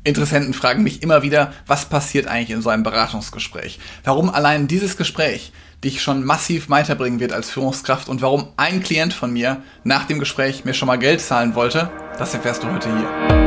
Interessenten fragen mich immer wieder, was passiert eigentlich in so einem Beratungsgespräch? Warum allein dieses Gespräch dich schon massiv weiterbringen wird als Führungskraft und warum ein Klient von mir nach dem Gespräch mir schon mal Geld zahlen wollte, das erfährst du heute hier.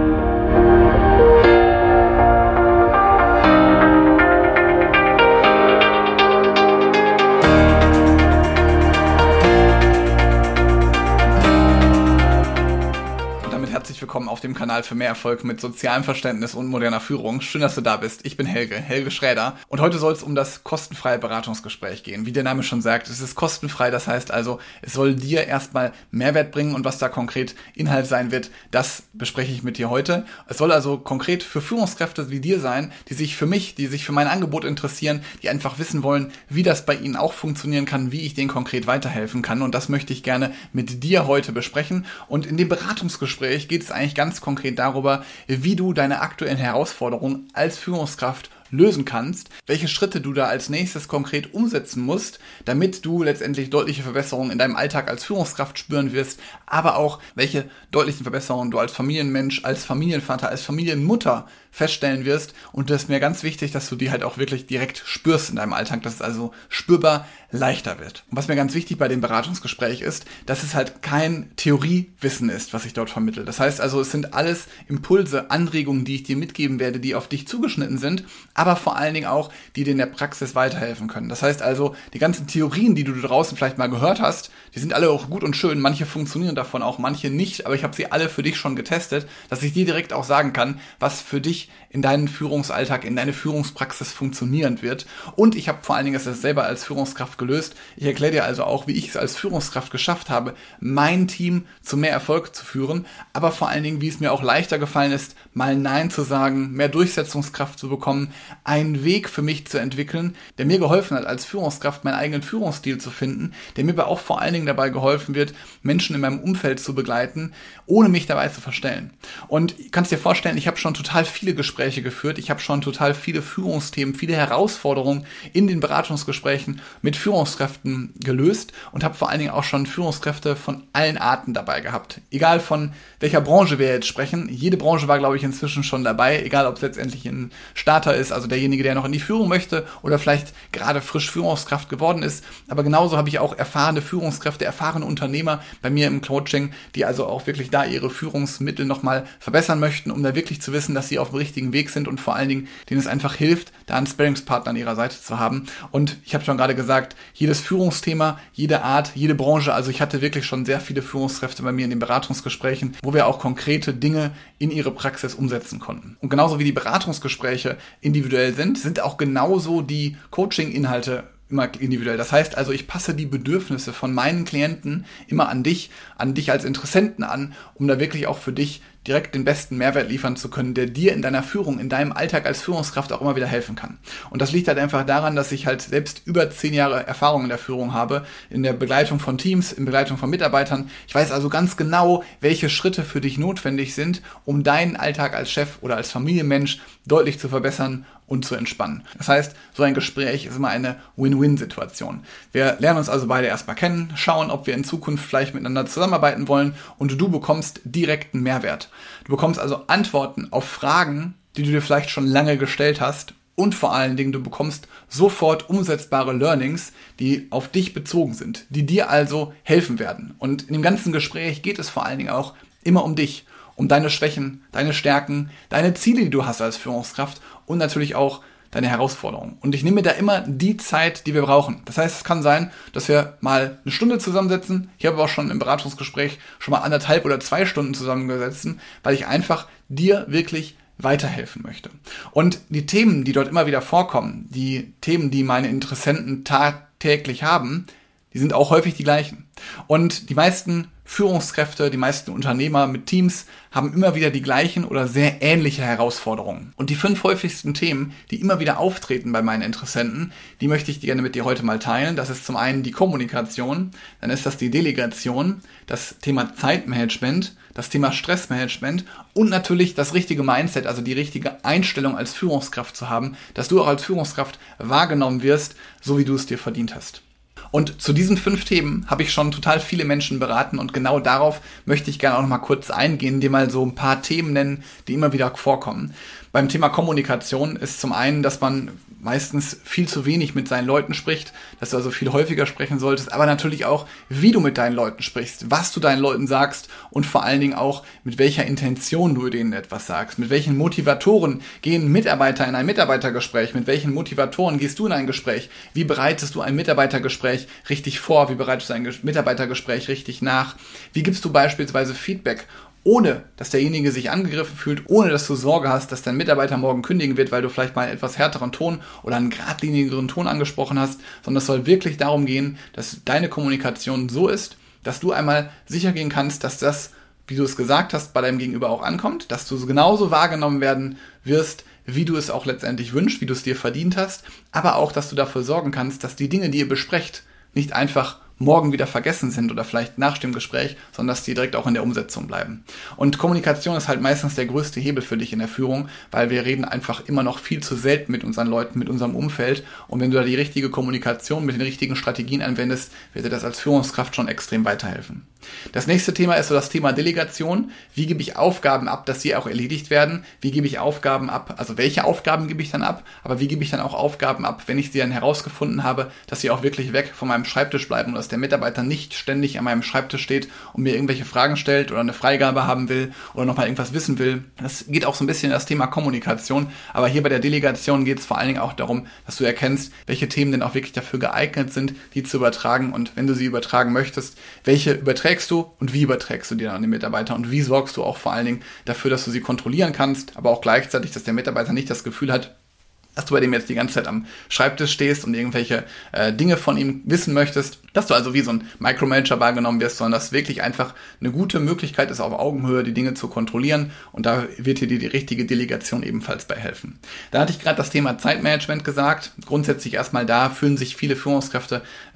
Herzlich willkommen auf dem Kanal für mehr Erfolg mit sozialem Verständnis und moderner Führung. Schön, dass du da bist. Ich bin Helge Schräder und heute soll es um das kostenfreie Beratungsgespräch gehen. Wie der Name schon sagt, es ist kostenfrei, das heißt also, es soll dir erstmal Mehrwert bringen und was da konkret Inhalt sein wird, das bespreche ich mit dir heute. Es soll also konkret für Führungskräfte wie dir sein, die sich für mein Angebot interessieren, die einfach wissen wollen, wie das bei ihnen auch funktionieren kann, wie ich denen konkret weiterhelfen kann und das möchte ich gerne mit dir heute besprechen und in dem Beratungsgespräch geht es eigentlich ganz konkret darüber, wie du deine aktuellen Herausforderungen als Führungskraft lösen kannst, welche Schritte du da als nächstes konkret umsetzen musst, damit du letztendlich deutliche Verbesserungen in deinem Alltag als Führungskraft spüren wirst, aber auch welche deutlichen Verbesserungen du als Familienmensch, als Familienvater, als Familienmutter feststellen wirst und das ist mir ganz wichtig, dass du die halt auch wirklich direkt spürst in deinem Alltag, dass es also spürbar leichter wird. Und was mir ganz wichtig bei dem Beratungsgespräch ist, dass es halt kein Theoriewissen ist, was ich dort vermittle. Das heißt also, es sind alles Impulse, Anregungen, die ich dir mitgeben werde, die auf dich zugeschnitten sind, aber vor allen Dingen auch, die dir in der Praxis weiterhelfen können. Das heißt also, die ganzen Theorien, die du draußen vielleicht mal gehört hast, die sind alle auch gut und schön. Manche funktionieren davon auch, manche nicht, aber ich habe sie alle für dich schon getestet, dass ich dir direkt auch sagen kann, was für dich in deinen Führungsalltag, in deine Führungspraxis funktionieren wird. Und ich habe vor allen Dingen das selber als Führungskraft gelöst. Ich erkläre dir also auch, wie ich es als Führungskraft geschafft habe, mein Team zu mehr Erfolg zu führen, aber vor allen Dingen, wie es mir auch leichter gefallen ist, mal Nein zu sagen, mehr Durchsetzungskraft zu bekommen, einen Weg für mich zu entwickeln, der mir geholfen hat, als Führungskraft meinen eigenen Führungsstil zu finden, der mir aber auch vor allen Dingen dabei geholfen wird, Menschen in meinem Umfeld zu begleiten, ohne mich dabei zu verstellen. Und du kannst dir vorstellen, ich habe schon total viele Gespräche geführt, ich habe schon total viele Führungsthemen, viele Herausforderungen in den Beratungsgesprächen mit Führungskräften gelöst und habe vor allen Dingen auch schon Führungskräfte von allen Arten dabei gehabt. Egal von welcher Branche wir jetzt sprechen, jede Branche war, glaube ich, inzwischen schon dabei, egal ob es letztendlich ein Starter ist, also derjenige, der noch in die Führung möchte oder vielleicht gerade frisch Führungskraft geworden ist. Aber genauso habe ich auch erfahrene Führungskräfte, erfahrene Unternehmer bei mir im Coaching, die also auch wirklich da ihre Führungsmittel nochmal verbessern möchten, um da wirklich zu wissen, dass sie auf dem richtigen Weg sind und vor allen Dingen, denen es einfach hilft, da einen Sparringspartner an ihrer Seite zu haben. Und ich habe schon gerade gesagt, jedes Führungsthema, jede Art, jede Branche, also ich hatte wirklich schon sehr viele Führungskräfte bei mir in den Beratungsgesprächen, wo wir auch konkrete Dinge in ihre Praxis umsetzen konnten. Und genauso wie die Beratungsgespräche individuell sind auch genauso die Coaching-Inhalte immer individuell. Das heißt also, ich passe die Bedürfnisse von meinen Klienten immer an dich als Interessenten an, um da wirklich auch für dich direkt den besten Mehrwert liefern zu können, der dir in deiner Führung, in deinem Alltag als Führungskraft auch immer wieder helfen kann. Und das liegt halt einfach daran, dass ich halt selbst über 10 Jahre Erfahrung in der Führung habe, in der Begleitung von Teams, in Begleitung von Mitarbeitern. Ich weiß also ganz genau, welche Schritte für dich notwendig sind, um deinen Alltag als Chef oder als Familienmensch deutlich zu verbessern und zu entspannen. Das heißt, so ein Gespräch ist immer eine Win-Win-Situation. Wir lernen uns also beide erstmal kennen, schauen, ob wir in Zukunft vielleicht miteinander zusammenarbeiten wollen und du bekommst direkten Mehrwert. Du bekommst also Antworten auf Fragen, die du dir vielleicht schon lange gestellt hast und vor allen Dingen, du bekommst sofort umsetzbare Learnings, die auf dich bezogen sind, die dir also helfen werden. Und in dem ganzen Gespräch geht es vor allen Dingen auch immer um dich, um deine Schwächen, deine Stärken, deine Ziele, die du hast als Führungskraft und natürlich auch deine Herausforderungen. Und ich nehme mir da immer die Zeit, die wir brauchen. Das heißt, es kann sein, dass wir mal eine Stunde zusammensetzen. Ich habe auch schon im Beratungsgespräch schon mal 1,5 oder 2 Stunden zusammengesessen, weil ich einfach dir wirklich weiterhelfen möchte. Und die Themen, die dort immer wieder vorkommen, die Themen, die meine Interessenten tagtäglich haben, die sind auch häufig die gleichen. Und die meisten Führungskräfte, die meisten Unternehmer mit Teams haben immer wieder die gleichen oder sehr ähnliche Herausforderungen. Und die 5 häufigsten Themen, die immer wieder auftreten bei meinen Interessenten, die möchte ich gerne mit dir heute mal teilen. Das ist zum einen die Kommunikation, dann ist das die Delegation, das Thema Zeitmanagement, das Thema Stressmanagement und natürlich das richtige Mindset, also die richtige Einstellung als Führungskraft zu haben, dass du auch als Führungskraft wahrgenommen wirst, so wie du es dir verdient hast. Und zu diesen 5 Themen habe ich schon total viele Menschen beraten und genau darauf möchte ich gerne auch noch mal kurz eingehen, dir mal so ein paar Themen nennen, die immer wieder vorkommen. Beim Thema Kommunikation ist zum einen, dass man meistens viel zu wenig mit seinen Leuten spricht, dass du also viel häufiger sprechen solltest, aber natürlich auch, wie du mit deinen Leuten sprichst, was du deinen Leuten sagst und vor allen Dingen auch, mit welcher Intention du denen etwas sagst, mit welchen Motivatoren gehen Mitarbeiter in ein Mitarbeitergespräch, mit welchen Motivatoren gehst du in ein Gespräch, wie bereitest du ein Mitarbeitergespräch richtig vor, wie bereitest du ein Mitarbeitergespräch richtig nach, wie gibst du beispielsweise Feedback, ohne dass derjenige sich angegriffen fühlt, ohne dass du Sorge hast, dass dein Mitarbeiter morgen kündigen wird, weil du vielleicht mal einen etwas härteren Ton oder einen geradlinigeren Ton angesprochen hast, sondern es soll wirklich darum gehen, dass deine Kommunikation so ist, dass du einmal sicher gehen kannst, dass das, wie du es gesagt hast, bei deinem Gegenüber auch ankommt, dass du genauso wahrgenommen werden wirst, wie du es auch letztendlich wünschst, wie du es dir verdient hast, aber auch, dass du dafür sorgen kannst, dass die Dinge, die ihr besprecht, nicht einfach morgen wieder vergessen sind oder vielleicht nach dem Gespräch, sondern dass die direkt auch in der Umsetzung bleiben. Und Kommunikation ist halt meistens der größte Hebel für dich in der Führung, weil wir reden einfach immer noch viel zu selten mit unseren Leuten, mit unserem Umfeld. Und wenn du da die richtige Kommunikation mit den richtigen Strategien anwendest, wird dir das als Führungskraft schon extrem weiterhelfen. Das nächste Thema ist so das Thema Delegation. Wie gebe ich Aufgaben ab, dass sie auch erledigt werden? Wie gebe ich Aufgaben ab? Also welche Aufgaben gebe ich dann ab? Aber wie gebe ich dann auch Aufgaben ab, wenn ich sie dann herausgefunden habe, dass sie auch wirklich weg von meinem Schreibtisch bleiben und dass der Mitarbeiter nicht ständig an meinem Schreibtisch steht und mir irgendwelche Fragen stellt oder eine Freigabe haben will oder nochmal irgendwas wissen will. Das geht auch so ein bisschen in das Thema Kommunikation. Aber hier bei der Delegation geht es vor allen Dingen auch darum, dass du erkennst, welche Themen denn auch wirklich dafür geeignet sind, die zu übertragen. Und wenn du sie übertragen möchtest, welche überträgst du und wie überträgst du die dann an den Mitarbeiter und wie sorgst du auch vor allen Dingen dafür, dass du sie kontrollieren kannst, aber auch gleichzeitig, dass der Mitarbeiter nicht das Gefühl hat, dass du bei dem jetzt die ganze Zeit am Schreibtisch stehst und irgendwelche Dinge von ihm wissen möchtest, dass du also wie so ein Micromanager wahrgenommen wirst, sondern dass wirklich einfach eine gute Möglichkeit ist, auf Augenhöhe die Dinge zu kontrollieren und da wird dir die richtige Delegation ebenfalls bei helfen. Da hatte ich gerade das Thema Zeitmanagement gesagt. Grundsätzlich erstmal da fühlen sich viele Führungskräfte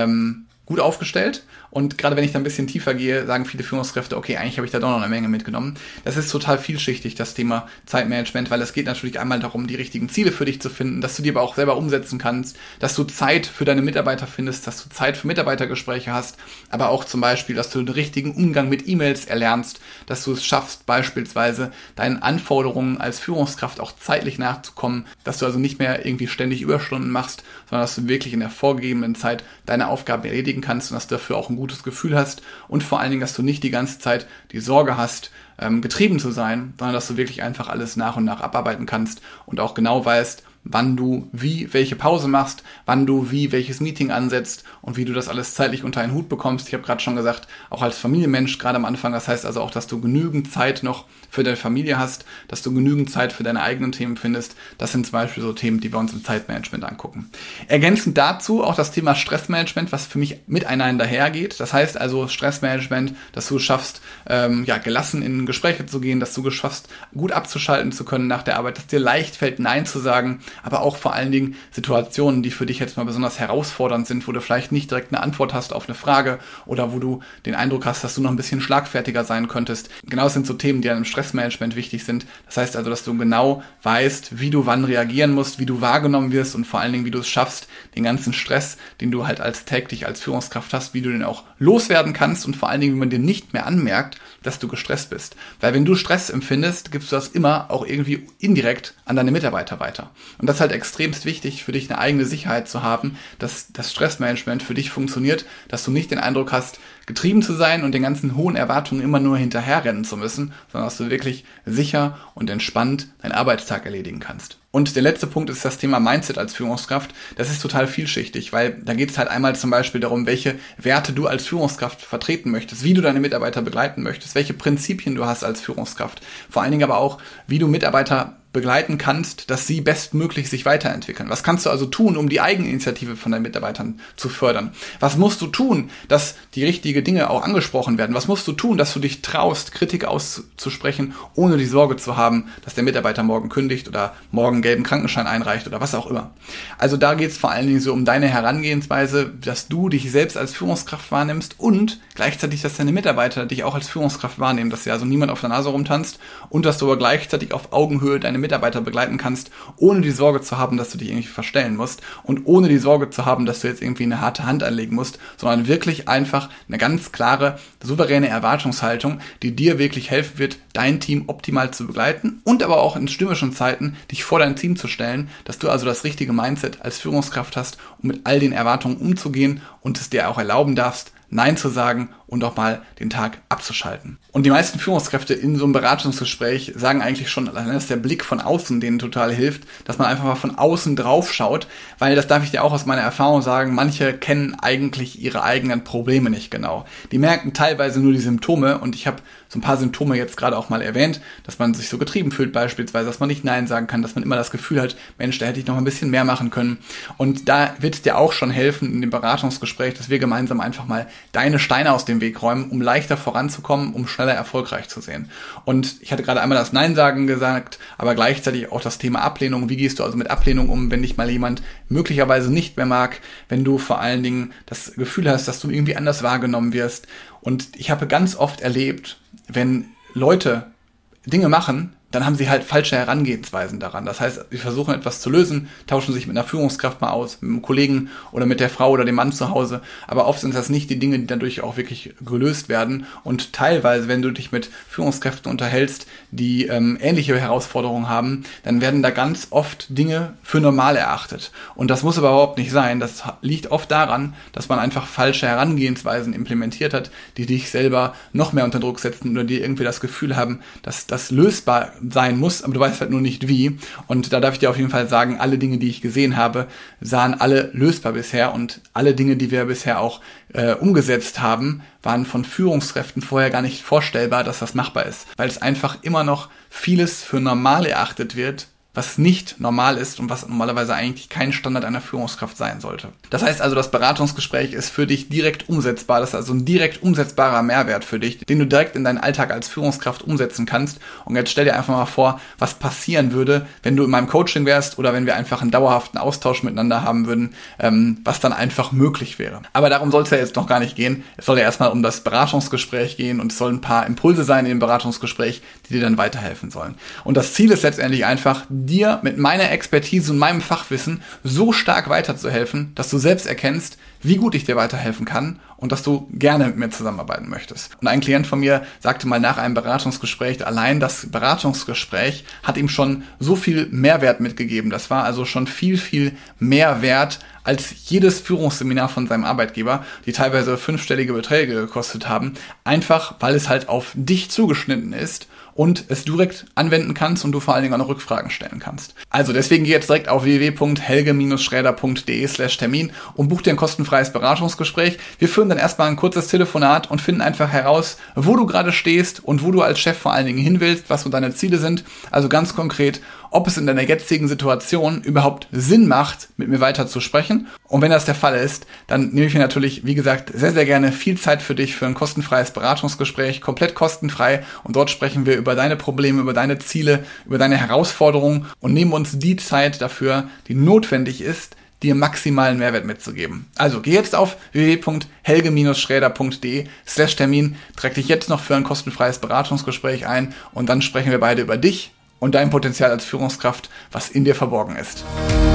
gut aufgestellt. Und gerade wenn ich da ein bisschen tiefer gehe, sagen viele Führungskräfte, okay, eigentlich habe ich da doch noch eine Menge mitgenommen. Das ist total vielschichtig, das Thema Zeitmanagement, weil es geht natürlich einmal darum, die richtigen Ziele für dich zu finden, dass du die aber auch selber umsetzen kannst, dass du Zeit für deine Mitarbeiter findest, dass du Zeit für Mitarbeitergespräche hast, aber auch zum Beispiel, dass du den richtigen Umgang mit E-Mails erlernst, dass du es schaffst, beispielsweise deinen Anforderungen als Führungskraft auch zeitlich nachzukommen, dass du also nicht mehr irgendwie ständig Überstunden machst, sondern dass du wirklich in der vorgegebenen Zeit deine Aufgaben erledigen kannst und dass du dafür auch ein gutes Gefühl hast und vor allen Dingen, dass du nicht die ganze Zeit die Sorge hast, getrieben zu sein, sondern dass du wirklich einfach alles nach und nach abarbeiten kannst und auch genau weißt, wann du wie welche Pause machst, wann du wie welches Meeting ansetzt und wie du das alles zeitlich unter einen Hut bekommst. Ich habe gerade schon gesagt, auch als Familienmensch, gerade am Anfang, das heißt also auch, dass du genügend Zeit noch für deine Familie hast, dass du genügend Zeit für deine eigenen Themen findest. Das sind zum Beispiel so Themen, die wir uns im Zeitmanagement angucken. Ergänzend dazu auch das Thema Stressmanagement, was für mich miteinander hergeht. Das heißt also Stressmanagement, dass du es schaffst, gelassen in Gespräche zu gehen, dass du es schaffst, gut abzuschalten zu können nach der Arbeit, dass dir leicht fällt, Nein zu sagen, aber auch vor allen Dingen Situationen, die für dich jetzt mal besonders herausfordernd sind, wo du vielleicht nicht direkt eine Antwort hast auf eine Frage oder wo du den Eindruck hast, dass du noch ein bisschen schlagfertiger sein könntest. Genau, das sind so Themen, die dann im Stressmanagement wichtig sind. Das heißt also, dass du genau weißt, wie du wann reagieren musst, wie du wahrgenommen wirst und vor allen Dingen, wie du es schaffst, den ganzen Stress, den du halt täglich als Führungskraft hast, wie du den auch loswerden kannst und vor allen Dingen, wie man dir nicht mehr anmerkt, dass du gestresst bist. Weil wenn du Stress empfindest, gibst du das immer auch irgendwie indirekt an deine Mitarbeiter weiter. Und das ist halt extremst wichtig für dich, eine eigene Sicherheit zu haben, dass das Stressmanagement für dich funktioniert, dass du nicht den Eindruck hast, getrieben zu sein und den ganzen hohen Erwartungen immer nur hinterherrennen zu müssen, sondern dass du wirklich sicher und entspannt deinen Arbeitstag erledigen kannst. Und der letzte Punkt ist das Thema Mindset als Führungskraft. Das ist total vielschichtig, weil da geht es halt einmal zum Beispiel darum, welche Werte du als Führungskraft vertreten möchtest, wie du deine Mitarbeiter begleiten möchtest, welche Prinzipien du hast als Führungskraft. Vor allen Dingen aber auch, wie du Mitarbeiter begleiten kannst, dass sie bestmöglich sich weiterentwickeln. Was kannst du also tun, um die Eigeninitiative von deinen Mitarbeitern zu fördern? Was musst du tun, dass die richtigen Dinge auch angesprochen werden? Was musst du tun, dass du dich traust, Kritik auszusprechen, ohne die Sorge zu haben, dass der Mitarbeiter morgen kündigt oder morgen einen gelben Krankenschein einreicht oder was auch immer? Also da geht es vor allen Dingen so um deine Herangehensweise, dass du dich selbst als Führungskraft wahrnimmst und gleichzeitig, dass deine Mitarbeiter dich auch als Führungskraft wahrnehmen, dass ja also niemand auf der Nase rumtanzt und dass du aber gleichzeitig auf Augenhöhe deine Mitarbeiter begleiten kannst, ohne die Sorge zu haben, dass du dich irgendwie verstellen musst und ohne die Sorge zu haben, dass du jetzt irgendwie eine harte Hand anlegen musst, sondern wirklich einfach eine ganz klare, souveräne Erwartungshaltung, die dir wirklich helfen wird, dein Team optimal zu begleiten und aber auch in stürmischen Zeiten dich vor dein Team zu stellen, dass du also das richtige Mindset als Führungskraft hast, um mit all den Erwartungen umzugehen und es dir auch erlauben darfst, Nein zu sagen und auch mal den Tag abzuschalten. Und die meisten Führungskräfte in so einem Beratungsgespräch sagen eigentlich schon, dass der Blick von außen denen total hilft, dass man einfach mal von außen drauf schaut, weil das darf ich dir auch aus meiner Erfahrung sagen, manche kennen eigentlich ihre eigenen Probleme nicht genau. Die merken teilweise nur die Symptome und ich habe so ein paar Symptome jetzt gerade auch mal erwähnt, dass man sich so getrieben fühlt beispielsweise, dass man nicht Nein sagen kann, dass man immer das Gefühl hat, Mensch, da hätte ich noch ein bisschen mehr machen können. Und da wird es dir auch schon helfen in dem Beratungsgespräch, dass wir gemeinsam einfach mal deine Steine aus dem Weg räumen, um leichter voranzukommen, um schneller erfolgreich zu sehen. Und ich hatte gerade einmal das Nein sagen gesagt, aber gleichzeitig auch das Thema Ablehnung. Wie gehst du also mit Ablehnung um, wenn dich mal jemand möglicherweise nicht mehr mag, wenn du vor allen Dingen das Gefühl hast, dass du irgendwie anders wahrgenommen wirst. Und ich habe ganz oft erlebt, wenn Leute Dinge machen, dann haben sie halt falsche Herangehensweisen daran. Das heißt, sie versuchen etwas zu lösen, tauschen sich mit einer Führungskraft mal aus, mit einem Kollegen oder mit der Frau oder dem Mann zu Hause. Aber oft sind das nicht die Dinge, die dadurch auch wirklich gelöst werden. Und teilweise, wenn du dich mit Führungskräften unterhältst, die ähnliche Herausforderungen haben, dann werden da ganz oft Dinge für normal erachtet. Und das muss aber überhaupt nicht sein. Das liegt oft daran, dass man einfach falsche Herangehensweisen implementiert hat, die dich selber noch mehr unter Druck setzen oder die irgendwie das Gefühl haben, dass das lösbar sein muss, aber du weißt halt nur nicht wie. Und da darf ich dir auf jeden Fall sagen, alle Dinge, die ich gesehen habe, sahen alle lösbar bisher und alle Dinge, die wir bisher auch umgesetzt haben, waren von Führungskräften vorher gar nicht vorstellbar, dass das machbar ist. Weil es einfach immer noch vieles für normal erachtet wird, was nicht normal ist und was normalerweise eigentlich kein Standard einer Führungskraft sein sollte. Das heißt also, das Beratungsgespräch ist für dich direkt umsetzbar. Das ist also ein direkt umsetzbarer Mehrwert für dich, den du direkt in deinen Alltag als Führungskraft umsetzen kannst. Und jetzt stell dir einfach mal vor, was passieren würde, wenn du in meinem Coaching wärst oder wenn wir einfach einen dauerhaften Austausch miteinander haben würden, was dann einfach möglich wäre. Aber darum soll es ja jetzt noch gar nicht gehen. Es soll ja erstmal um das Beratungsgespräch gehen und es sollen ein paar Impulse sein in dem Beratungsgespräch, die dir dann weiterhelfen sollen. Und das Ziel ist letztendlich einfach, dir mit meiner Expertise und meinem Fachwissen so stark weiterzuhelfen, dass du selbst erkennst, wie gut ich dir weiterhelfen kann und dass du gerne mit mir zusammenarbeiten möchtest. Und ein Klient von mir sagte mal nach einem Beratungsgespräch, allein das Beratungsgespräch hat ihm schon so viel Mehrwert mitgegeben. Das war also schon viel, viel mehr wert als jedes Führungsseminar von seinem Arbeitgeber, die teilweise 5-stellige Beträge gekostet haben, einfach weil es halt auf dich zugeschnitten ist und es direkt anwenden kannst und du vor allen Dingen auch noch Rückfragen stellen kannst. Also deswegen geh jetzt direkt auf www.helge-schräder.de/Termin und buch dir ein kostenfreies Beratungsgespräch. Wir führen dann erstmal ein kurzes Telefonat und finden einfach heraus, wo du gerade stehst und wo du als Chef vor allen Dingen hin willst, was so deine Ziele sind. Also ganz konkret, ob es in deiner jetzigen Situation überhaupt Sinn macht, mit mir weiter zu sprechen. Und wenn das der Fall ist, dann nehme ich mir natürlich, wie gesagt, sehr, sehr gerne viel Zeit für dich für ein kostenfreies Beratungsgespräch, komplett kostenfrei. Und dort sprechen wir über deine Probleme, über deine Ziele, über deine Herausforderungen und nehmen uns die Zeit dafür, die notwendig ist, dir maximalen Mehrwert mitzugeben. Also geh jetzt auf www.helge-schräder.de/Termin, trag dich jetzt noch für ein kostenfreies Beratungsgespräch ein und dann sprechen wir beide über dich und dein Potenzial als Führungskraft, was in dir verborgen ist.